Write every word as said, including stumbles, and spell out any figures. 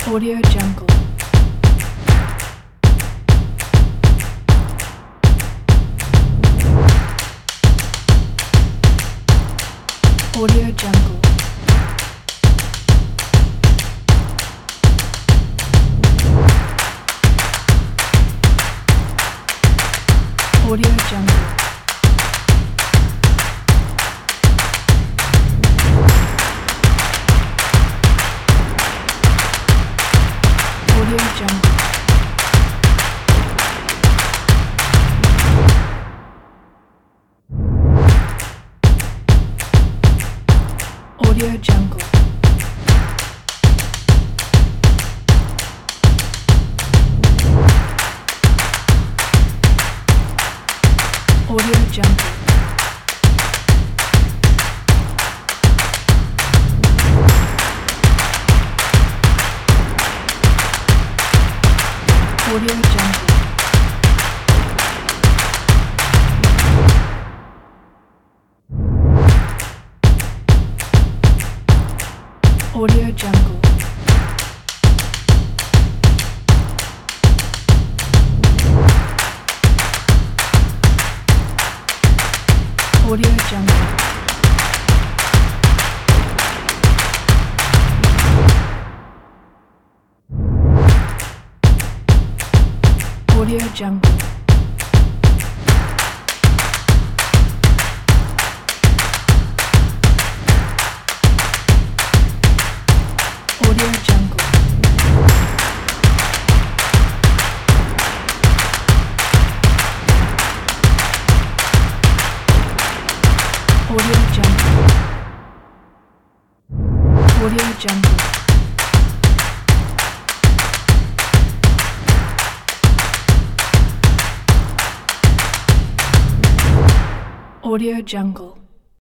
Audio Jungle. Audio Jungle. Audio Jungle. Audio Jungle. Audio Jungle. Audio Jungle. Audio Jungle. Audio Jungle. Audio Jungle. Audio Jungle. Audio Jungle. Audio Jungle. Audio Jungle. Audio Jungle.